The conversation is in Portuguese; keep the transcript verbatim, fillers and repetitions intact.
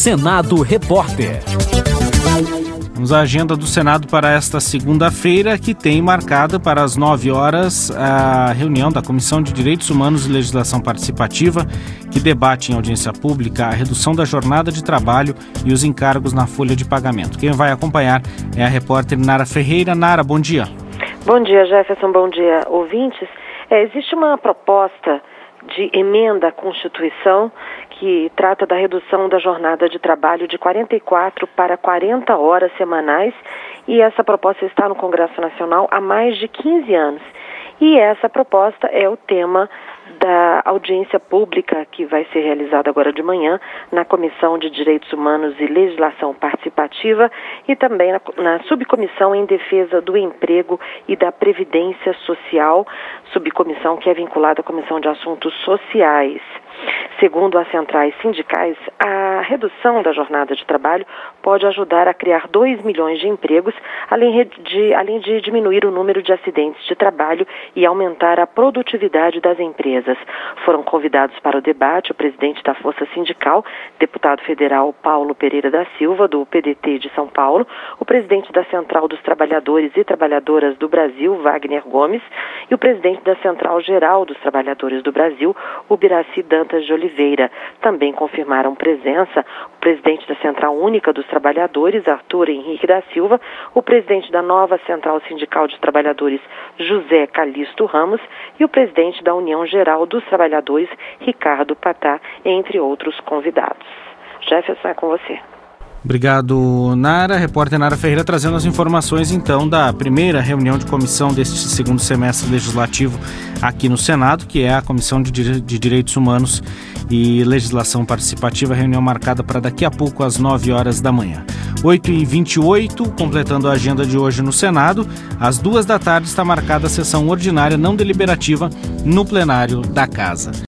Senado Repórter. Vamos à agenda do Senado para esta segunda-feira, que tem marcada para as nove horas a reunião da Comissão de Direitos Humanos e Legislação Participativa, que debate em audiência pública a redução da jornada de trabalho e os encargos na folha de pagamento. Quem vai acompanhar é a repórter Nara Ferreira. Nara, bom dia. Bom dia, Jefferson. Bom dia, ouvintes. É, existe uma proposta de emenda à Constituição que trata da redução da jornada de trabalho de quarenta e quatro para quarenta horas semanais, e essa proposta está no Congresso Nacional há mais de quinze anos. E essa proposta é o tema da audiência pública que vai ser realizada agora de manhã na Comissão de Direitos Humanos e Legislação Participativa e também na, na Subcomissão em Defesa do Emprego e da Previdência Social, subcomissão que é vinculada à Comissão de Assuntos Sociais. Segundo as centrais sindicais, a redução da jornada de trabalho pode ajudar a criar dois milhões de empregos, além de, além de diminuir o número de acidentes de trabalho e aumentar a produtividade das empresas. Foram convidados para o debate o presidente da Força Sindical, deputado federal Paulo Pereira da Silva, do P D T de São Paulo, o presidente da Central dos Trabalhadores e Trabalhadoras do Brasil, Wagner Gomes, e o presidente da Central Geral dos Trabalhadores do Brasil, Ubiraci Dantas de Oliveira. Também confirmaram presença o presidente da Central Única dos Trabalhadores, Arthur Henrique da Silva, o presidente da nova Central Sindical de Trabalhadores, José Calixto Ramos, e o presidente da União Geral dos Trabalhadores, Ricardo Patá, entre outros convidados. Jefferson, é com você. Obrigado, Nara. Repórter Nara Ferreira trazendo as informações, então, da primeira reunião de comissão deste segundo semestre legislativo aqui no Senado, que é a Comissão de Direitos Humanos e Legislação Participativa, reunião marcada para daqui a pouco, às nove horas da manhã. oito e vinte e oito, completando a agenda de hoje no Senado, às duas da tarde está marcada a sessão ordinária não deliberativa no plenário da Casa.